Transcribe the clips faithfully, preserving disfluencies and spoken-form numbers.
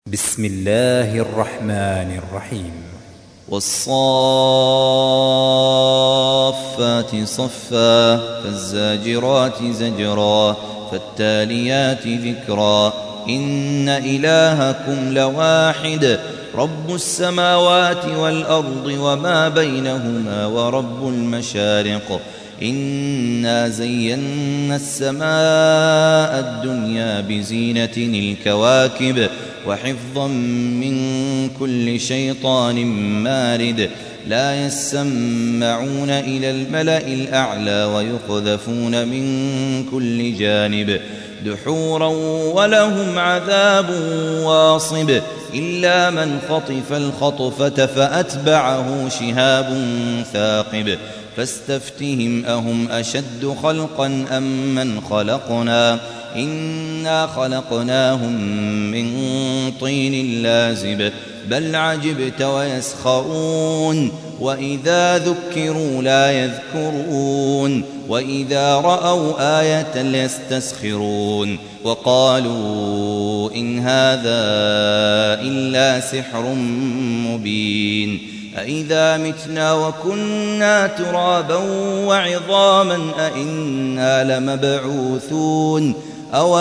بسم الله الرحمن الرحيم. والصافات صفا فالزاجرات زجرا فالتاليات ذكرا إن إلهكم لواحد رب السماوات والأرض وما بينهما ورب المشارق إنا زينا السماء الدنيا بزينة الكواكب وحفظا من كل شيطان مارد لا يسمعون إلى الملأ الأعلى ويقذفون من كل جانب دحورا ولهم عذاب واصب إلا من خطف الخطفة فأتبعه شهاب ثاقب فاستفتهم أهم أشد خلقا أم من خلقنا إنا خلقناهم من طين لازب بل عجبت ويسخرون وإذا ذكروا لا يذكرون وإذا رأوا آية يستسخرون وقالوا إن هذا إلا سحر مبين أإذا متنا وكنا ترابا وعظاما أإنا لمبعوثون أو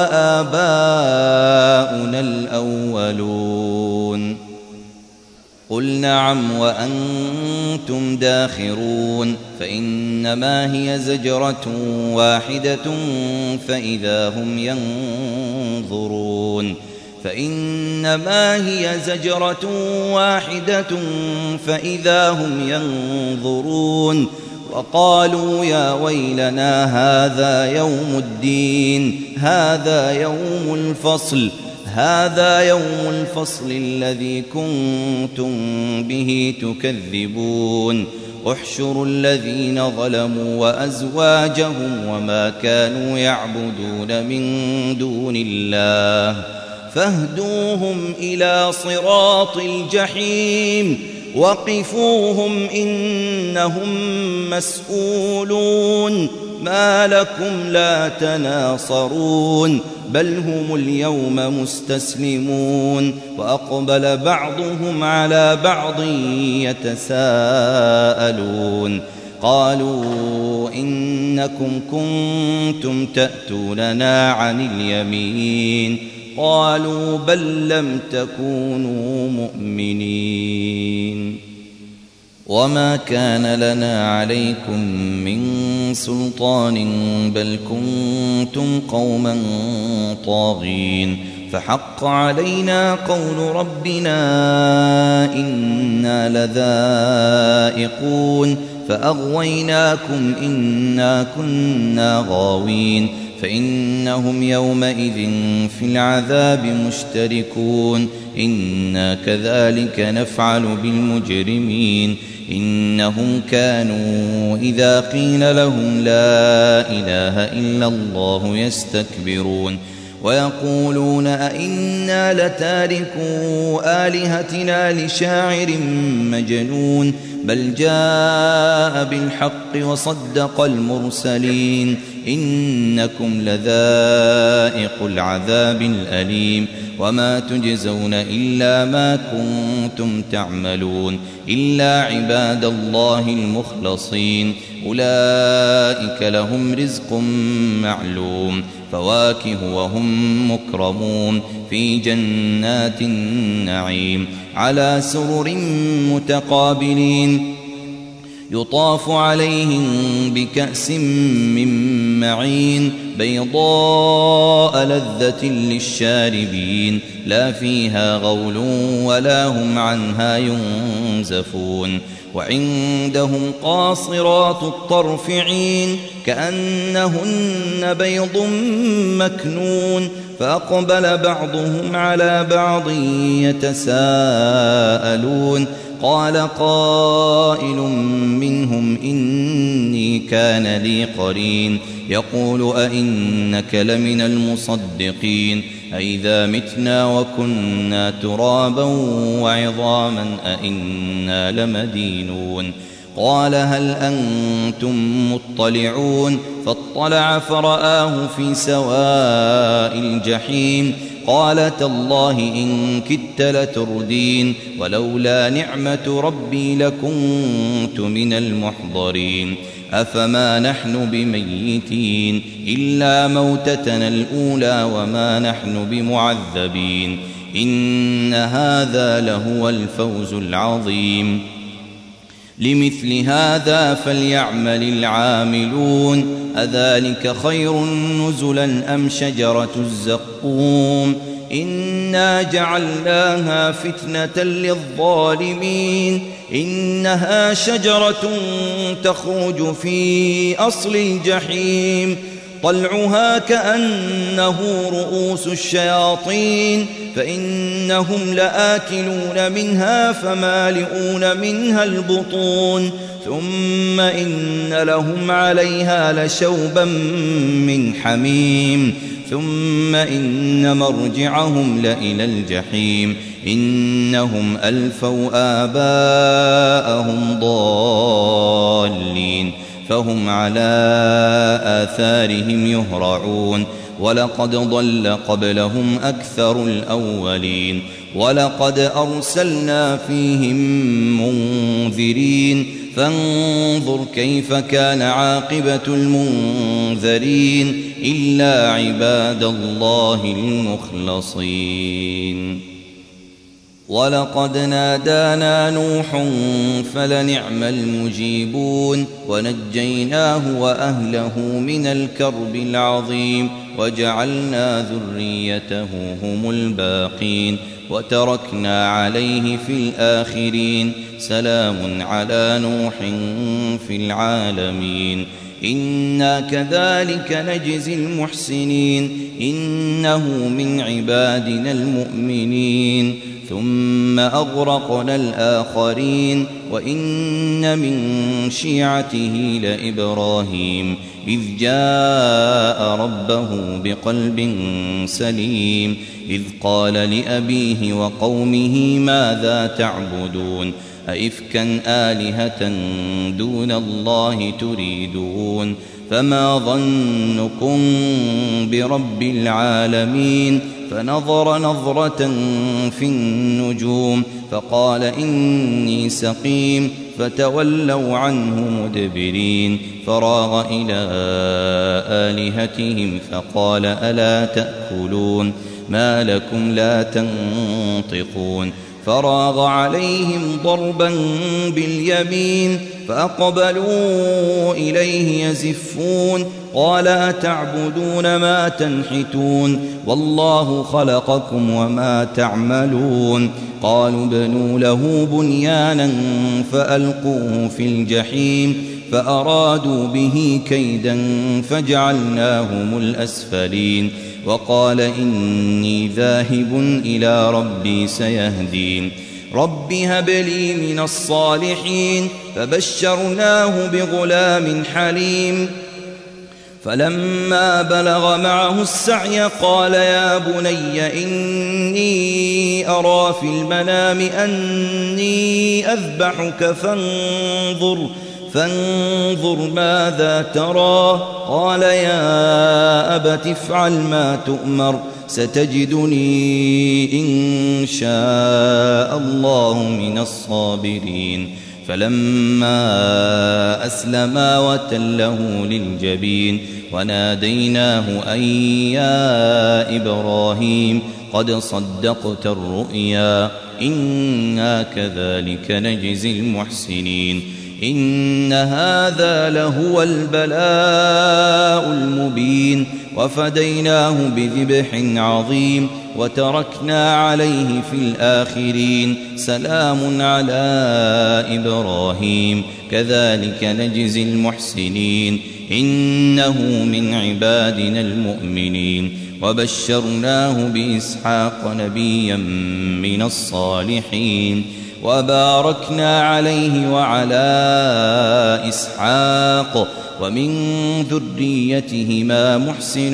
آباؤنا الأولون قل نعم وأنتم داخرون فإنما هي زجرة واحدة فإذا هم ينظرون فإنما هي زجرة واحدة فإذا هم ينظرون وقالوا يا ويلنا هذا يوم الدين هذا يوم الفصل هذا يوم الفصل الذي كنتم به تكذبون احشروا الذين ظلموا وأزواجهم وما كانوا يعبدون من دون الله فاهدوهم إلى صراط الجحيم وقفوهم إنهم مسؤولون ما لكم لا تناصرون بل هم اليوم مستسلمون وأقبل بعضهم على بعض يتساءلون قالوا إنكم كنتم تأتوننا عن اليمين قالوا بل لم تكونوا مؤمنين وما كان لنا عليكم من سلطان بل كنتم قوما طاغين فحق علينا قول ربنا إنا لذائقون فأغويناكم إنا كنا غاوين فإنهم يومئذ في العذاب مشتركون إنا كذلك نفعل بالمجرمين إنهم كانوا إذا قيل لهم لا إله إلا الله يستكبرون ويقولون أئنا لتاركوا آلهتنا لشاعر مجنون بل جاء بالحق وصدق المرسلين إنكم لذائق العذاب الأليم وما تجزون إلا ما كنتم تعملون إلا عباد الله المخلصين أولئك لهم رزق معلوم فواكه وهم مكرمون في جنات النعيم على سرر متقابلين يطاف عليهم بكأس من معين بيضاء لذة للشاربين لا فيها غول ولا هم عنها ينزفون وعندهم قاصرات الطرف عين كأنهن بيض مكنون فأقبل بعضهم على بعض يتساءلون قال قائل منهم إني كان لي قرين يقول أئنك لمن المصدقين أئذا متنا وكنا ترابا وعظاما أئنا لمدينون قال هل أنتم مطلعون فاطلع فرآه في سواء الجحيم قال تالله إن كدت لتردين ولولا نعمة ربي لكنت من المحضرين أفما نحن بميتين إلا موتتنا الأولى وما نحن بمعذبين إن هذا لهو الفوز العظيم لمثل هذا فليعمل العاملون أذلك خير نزلا أم شجرة الزقوم إنا جعلناها فتنة للظالمين إنها شجرة تخرج في أصل الجحيم طلعها كأنه رؤوس الشياطين فإنهم لآكلون منها فمالئون منها البطون ثم إن لهم عليها لشوبا من حميم ثم إن مرجعهم لإلى الجحيم إنهم ألفوا آباءهم ضالين فهم على آثارهم يهرعون ولقد ضل قبلهم أكثر الأولين ولقد أرسلنا فيهم منذرين فانظر كيف كان عاقبة المنذرين إلا عباد الله المخلصين ولقد نادانا نوح فلنعم المجيبون ونجيناه وأهله من الكرب العظيم وجعلنا ذريته هم الباقين وتركنا عليه في الآخرين سلام على نوح في العالمين إنا كذلك نجزي المحسنين إنه من عبادنا المؤمنين ثم أغرقنا الآخرين وإن من شيعته لإبراهيم إذ جاء ربه بقلب سليم إذ قال لأبيه وقومه ماذا تعبدون أئفكا آلهة دون الله تريدون فما ظنكم برب العالمين فنظر نظرة في النجوم فقال إني سقيم فتولوا عنه مدبرين فراغ إلى آلهتهم فقال ألا تأكلون ما لكم لا تنطقون فراغ عليهم ضربا باليمين فأقبلوا إليه يزفون قال أتعبدون ما تنحتون والله خلقكم وما تعملون قالوا ابنوا له بنيانا فألقوه في الجحيم فأرادوا به كيدا فجعلناهم الأسفلين وقال إني ذاهب إلى ربي سيهدين رب هب لي من الصالحين فبشرناه بغلام حليم فلما بلغ معه السعي قال يا بني إني أرى في المنام أني أذبحك فانظر فانظر ماذا ترى قال يا أبت افعل ما تؤمر ستجدني إن شاء الله من الصابرين فلما أسلما وتله للجبين وناديناه أن يا إبراهيم قد صدقت الرؤيا إنا كذلك نجزي المحسنين إن هذا لهو البلاء المبين وفديناه بذبح عظيم وتركنا عليه في الآخرين سلام على إبراهيم كذلك نجزي المحسنين إنه من عبادنا المؤمنين وبشرناه بإسحاق نبيا من الصالحين وباركنا عليه وعلى إسحاق ومن ذريتهما محسن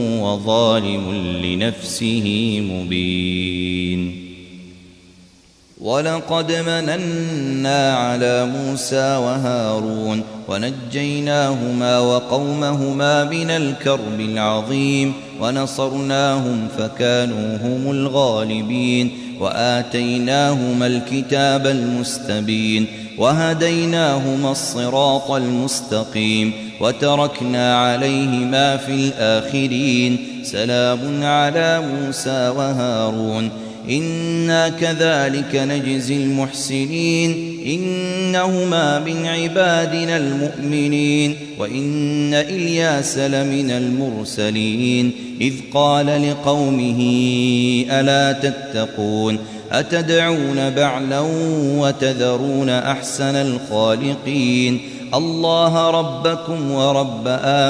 وظالم لنفسه مبين ولقد مننا على موسى وهارون ونجيناهما وقومهما من الكرب العظيم ونصرناهم فكانوا هم الغالبين وآتيناهما الكتاب المستبين وهديناهما الصراط المستقيم وتركنا عليهما في الآخرين سلام على موسى وهارون إنا كذلك نجزي المحسنين إنهما من عبادنا المؤمنين وإن إلياس لمن المرسلين إذ قال لقومه ألا تتقون أتدعون بعلا وتذرون أحسن الخالقين الله ربكم ورب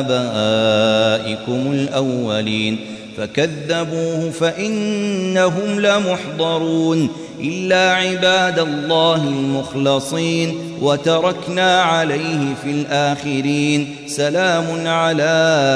آبائكم الأولين فكذبوه فإنهم لمحضرون إلا عباد الله المخلصين وتركنا عليه في الآخرين سلام على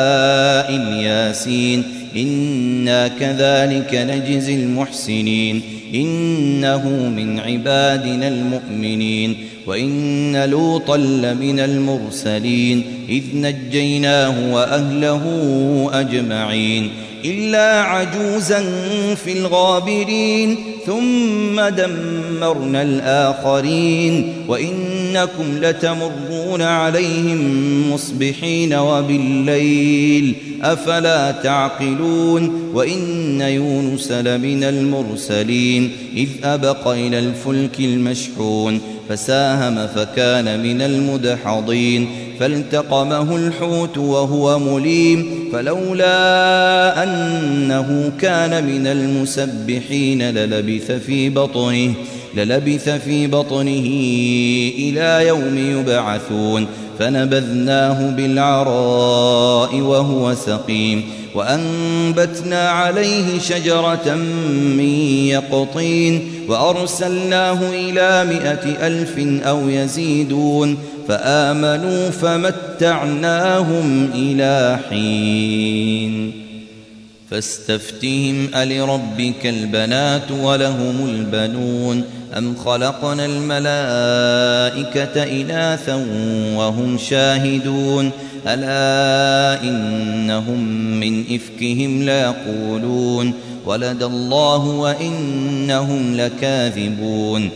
الياسين إنا كذلك نجزي المحسنين إنه من عبادنا المؤمنين وإن لوطا لمن المرسلين إذ نجيناه وأهله أجمعين إلا عجوزا في الغابرين ثم دمرنا الآخرين وإنكم لتمرون عليهم مصبحين وبالليل أفلا تعقلون وإن يونس لمن المرسلين إذ أبق إلى الفلك المشحون فساهم فكان من المدحضين فالتقمه الحوت وهو مليم فلولا أنه كان من المسبحين للبث في بطنه للبث في بطنه إلى يوم يبعثون فنبذناه بالعراء وهو سقيم وأنبتنا عليه شجرة من يقطين وأرسلناه إلى مائة ألف أو يزيدون فآمنوا فمتعناهم إلى حين فاستفتهم ألربك البنات ولهم البنون أم خلقنا الملائكة إناثا وهم شاهدون ألا إنهم من إفكهم ليقولون ولد الله وإنهم لكاذبون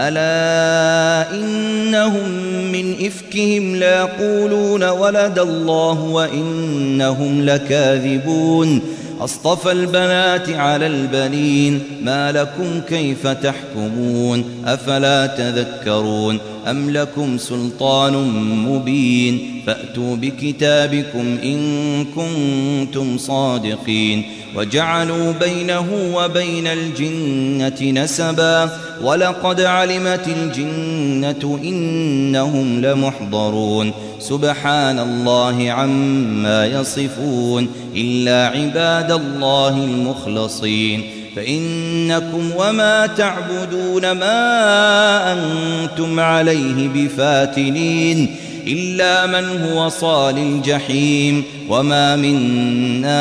ألا إنهم من إفكهم ليقولون ولد الله وإنهم لكاذبون أصطفى البنات على البنين ما لكم كيف تحكمون أفلا تذكرون أم لكم سلطان مبين فأتوا بكتابكم إن كنتم صادقين وجعلوا بينه وبين الجنة نسبا ولقد علمت الجنة إنهم لمحضرون سبحان الله عما يصفون إلا عباد الله المخلصين فإنكم وما تعبدون ما أنتم عليه بفاتنين إلا من هو صال الجحيم وما منا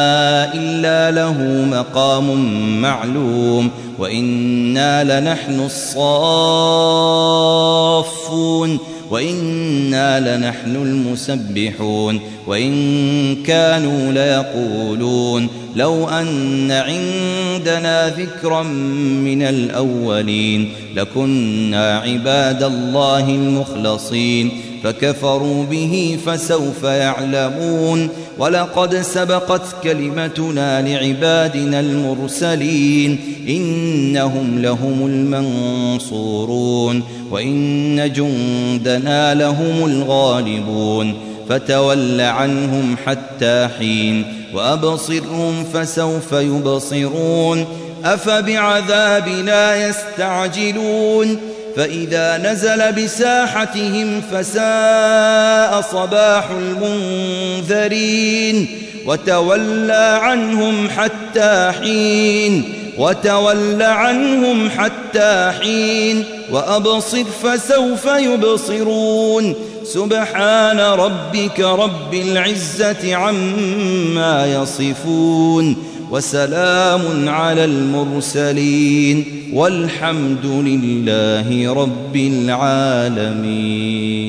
إلا له مقام معلوم وإنا لنحن الصافون وإنا لنحن المسبحون وإن كانوا ليقولون لو أن عندنا ذكرا من الأولين لكنا عباد الله المخلصين فكفروا به فسوف يعلمون ولقد سبقت كلمتنا لعبادنا المرسلين إنهم لهم المنصورون وإن جندنا لهم الغالبون فتول عنهم حتى حين وأبصرهم فسوف يبصرون أفبعذابنا يستعجلون فإذا نزل بساحتهم فساء صباح المنذرين وتولى عنهم حتى حين وتول عنهم حتى حين وأبصر فسوف يبصرون سبحان ربك رب العزة عما يصفون وسلام على المرسلين والحمد لله رب العالمين.